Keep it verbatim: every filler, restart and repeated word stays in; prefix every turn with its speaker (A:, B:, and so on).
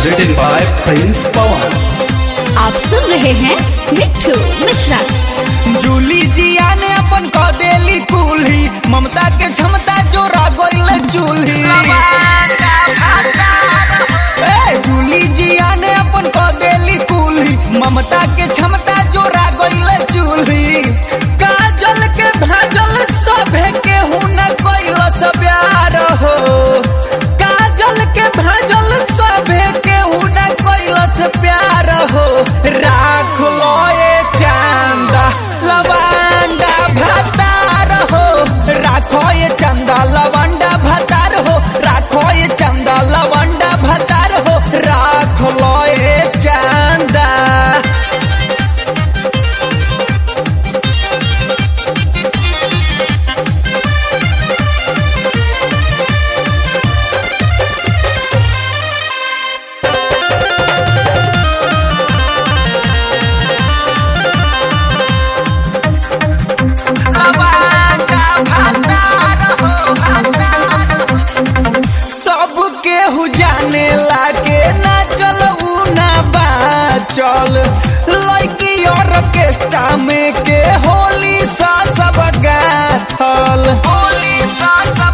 A: written by Prince Pawan।
B: आप सुन रहे हैं मिट्ठू मिश्रा।
C: जूली जिया ने अपन कह देली कुल्ही, ममता के क्षमता जोरा गोइल चूल्ही। ए जूली जिया ने अपन कह देली कुल्ही, ममता के क्षमता जोरा गोइल चूल्ही। काजल के भेजल सभे के हुन कोइल सब प्यार हो, काजल के भेजल सभे के हुन कोइल से प्यार हो। राख लो ये चंदा लवंडा भतार हो, राखो ये चंदा लवंडा भतार हो, राखो ये चंदा लवंडा भतार हो, राख लो ये चंदा। जाने लागे ना चलू ना बाचल, लड़की ऑर्केस्ट्रा में के होली सा सब गाथल, होली सा सब